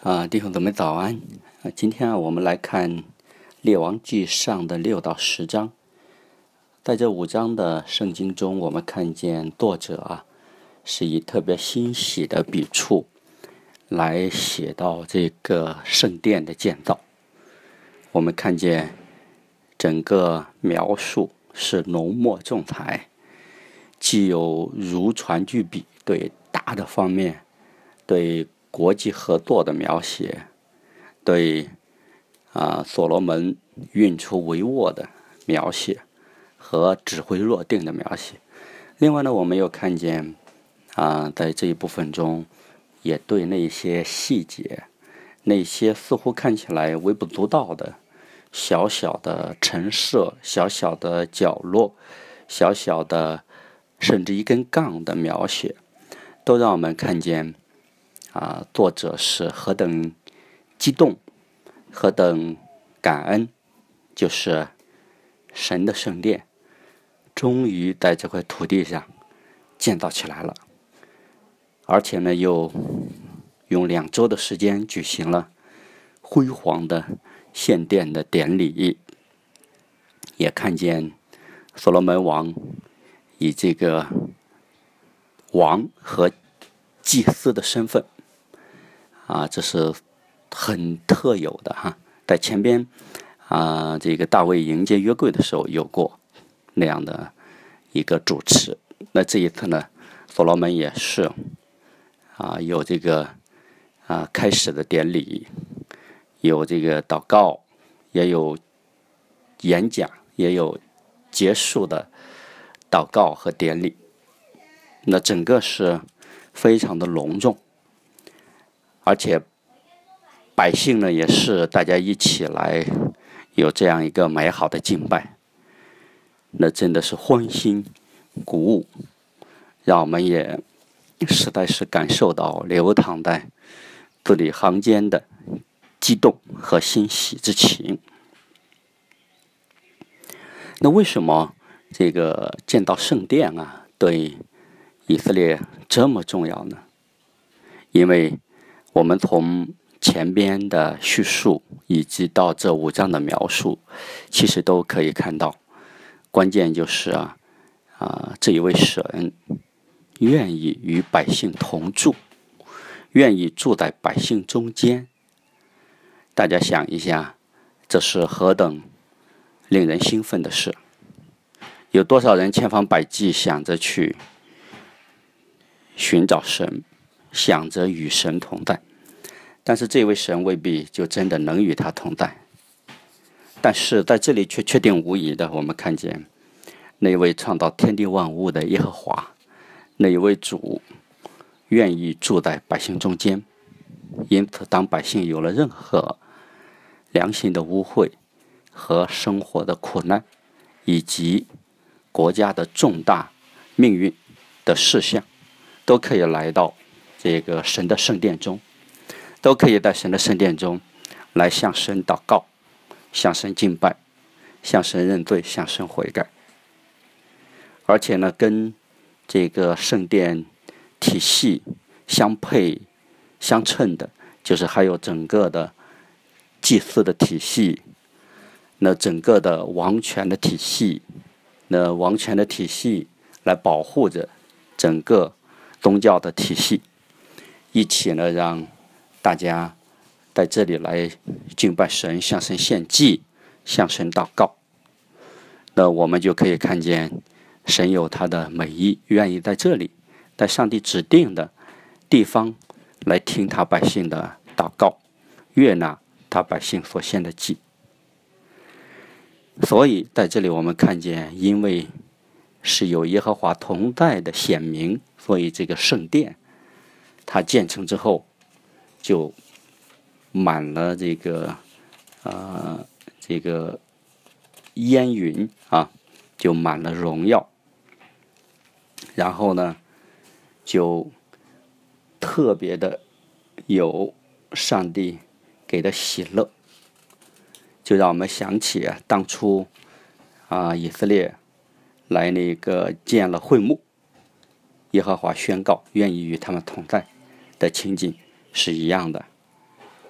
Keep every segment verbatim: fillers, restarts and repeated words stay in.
啊，弟兄姊妹早安！啊，今天啊，我们来看《列王记上》的六到十章。在这五章的圣经中，我们看见作者啊，是以特别欣喜的笔触来写到这个圣殿的建造。我们看见整个描述是浓墨重彩，既有如椽巨笔对大的方面，对国际合作的描写，对啊所罗门运筹帷幄的描写和指挥若定的描写。另外呢，我们又看见啊在这一部分中，也对那些细节，那些似乎看起来微不足道的小小的陈设、小小的角落、小小的甚至一根杠的描写，都让我们看见啊，作者是何等激动，何等感恩，就是神的圣殿终于在这块土地上建造起来了，而且呢，又用两周的时间举行了辉煌的献殿的典礼，也看见所罗门王以这个王和祭司的身份啊，这是很特有的哈。在前边啊，这个大卫迎接约柜的时候有过那样的一个主持。那这一次呢，所罗门也是啊，有这个啊开始的典礼，有这个祷告，也有演讲，也有结束的祷告和典礼。那整个是非常的隆重。而且百姓呢，也是大家一起来有这样一个美好的敬拜，那真的是欢欣鼓舞，让我们也实在是感受到流淌在字里行间的激动和欣喜之情。那为什么这个建造圣殿啊，对以色列这么重要呢？因为我们从前边的叙述以及到这五章的描述，其实都可以看到，关键就是啊啊这一位神愿意与百姓同住，愿意住在百姓中间。大家想一下，这是何等令人兴奋的事！有多少人千方百计想着去寻找神，想着与神同在，但是这位神未必就真的能与他同在。但是在这里却确定无疑的，我们看见那位创造天地万物的耶和华，那一位主愿意住在百姓中间。因此当百姓有了任何良心的污秽和生活的苦难，以及国家的重大命运的事项，都可以来到这个神的圣殿中，都可以在神的圣殿中来向神祷告，向神敬拜，向神认罪，向神悔改。而且呢，跟这个圣殿体系相配相称的，就是还有整个的祭祀的体系，那整个的王权的体系，那王权的体系来保护着整个宗教的体系，一起呢让大家在这里来敬拜神，向神献祭，向神祷告。那我们就可以看见神有他的美意，愿意在这里，在上帝指定的地方来听他百姓的祷告，悦纳他百姓所献的祭。所以在这里我们看见，因为是有耶和华同在的显明，所以这个圣殿它建成之后就满了这个呃这个烟云啊，就满了荣耀。然后呢，就特别的有上帝给的喜乐，就让我们想起啊，当初啊以色列来那个建了会幕，耶和华宣告愿意与他们同在的情景是一样的。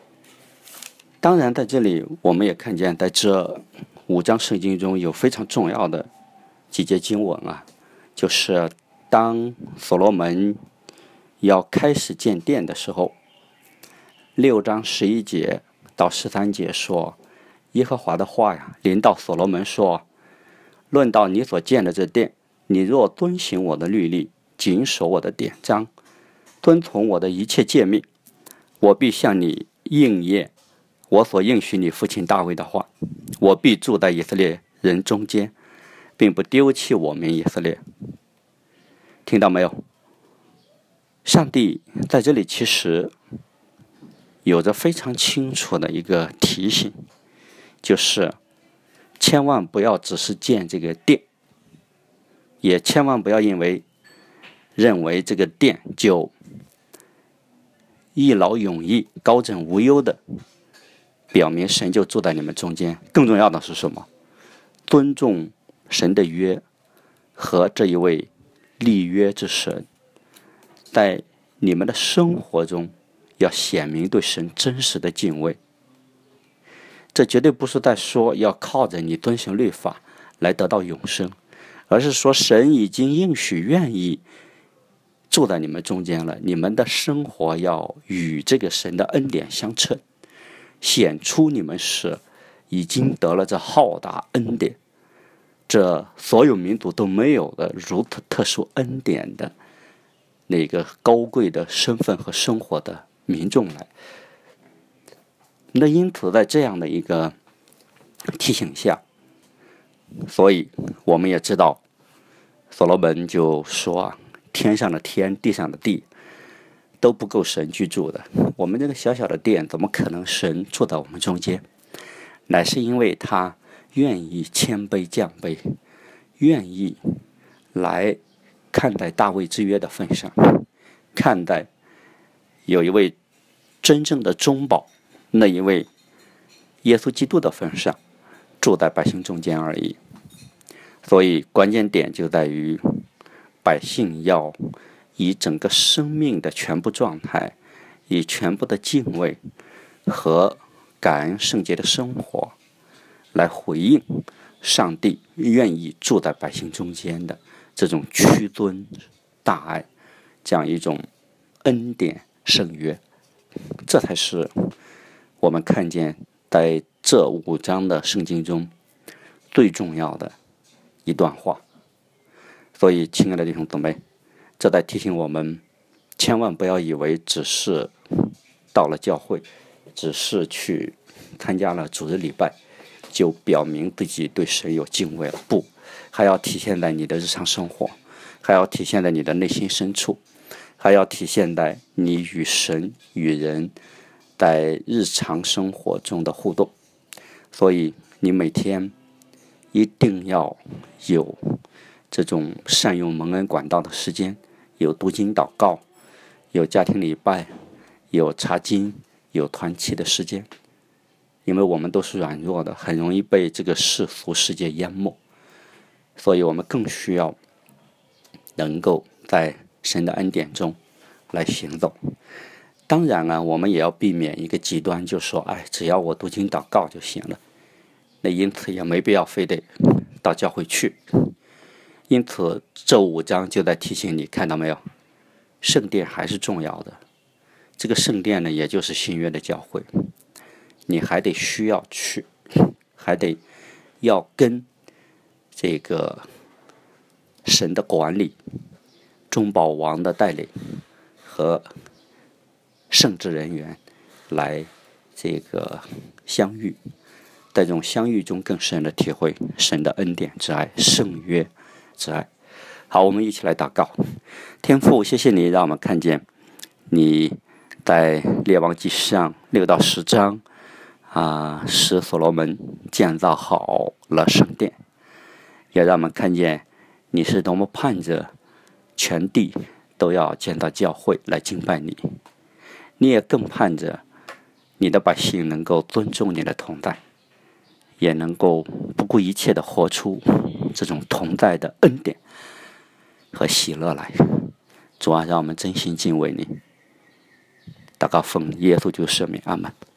当然，在这里我们也看见，在这五章圣经中有非常重要的几节经文啊，就是当所罗门要开始建殿的时候，六章十一节到十三节说，耶和华的话呀，临到所罗门说：论到你所建的这殿，你若遵行我的律例，谨守我的典章，遵从我的一切诫命，我必向你应验我所应许你父亲大卫的话，我必住在以色列人中间，并不丢弃我们以色列。听到没有？上帝在这里其实有着非常清楚的一个提醒，就是千万不要只是建这个殿，也千万不要因为认为这个殿就一劳永逸、高枕无忧的表明神就住在你们中间。更重要的是什么？尊重神的约和这一位立约之神，在你们的生活中要显明对神真实的敬畏。这绝对不是在说要靠着你遵行律法来得到永生，而是说神已经应许愿意住在你们中间了，你们的生活要与这个神的恩典相称，显出你们是已经得了这浩大恩典，这所有民族都没有的如此特殊恩典的那个高贵的身份和生活的民众来。那因此在这样的一个提醒下，所以我们也知道所罗门就说啊，天上的天，地上的地都不够神居住的，我们这个小小的殿怎么可能神住在我们中间？乃是因为他愿意谦卑降卑，愿意来看待大卫之约的份上，看待有一位真正的中保，那一位耶稣基督的份上，住在百姓中间而已。所以关键点就在于百姓要以整个生命的全部状态，以全部的敬畏和感恩圣洁的生活来回应上帝愿意住在百姓中间的这种屈尊大爱，这样一种恩典圣约。这才是我们看见在这五章的圣经中最重要的一段话。所以亲爱的弟兄姊妹，这在提醒我们千万不要以为只是到了教会，只是去参加了主日礼拜，就表明自己对神有敬畏了。不，还要体现在你的日常生活，还要体现在你的内心深处，还要体现在你与神与人在日常生活中的互动。所以你每天一定要有这种善用蒙恩管道的时间，有读经祷告，有家庭礼拜，有查经，有团契的时间。因为我们都是软弱的，很容易被这个世俗世界淹没，所以我们更需要能够在神的恩典中来行走。当然啊，我们也要避免一个极端，就说哎，只要我读经祷告就行了，那因此也没必要非得到教会去。因此这五章就在提醒你，看到没有，圣殿还是重要的。这个圣殿呢，也就是新约的教会，你还得需要去，还得要跟这个神的管理、中保王的带领和圣职人员来这个相遇，在这种相遇中更深的体会神的恩典之爱、圣约之爱。好，我们一起来祷告。天父，谢谢你让我们看见你在列王纪上六到十章啊，使所罗门建造好了圣殿，也让我们看见你是多么盼着全地都要建造教会来敬拜你。你也更盼着你的百姓能够尊重你的同在，也能够不顾一切的活出这种同在的恩典和喜乐来。主啊，让我们真心敬畏你。祷告奉耶稣基督圣名，阿们。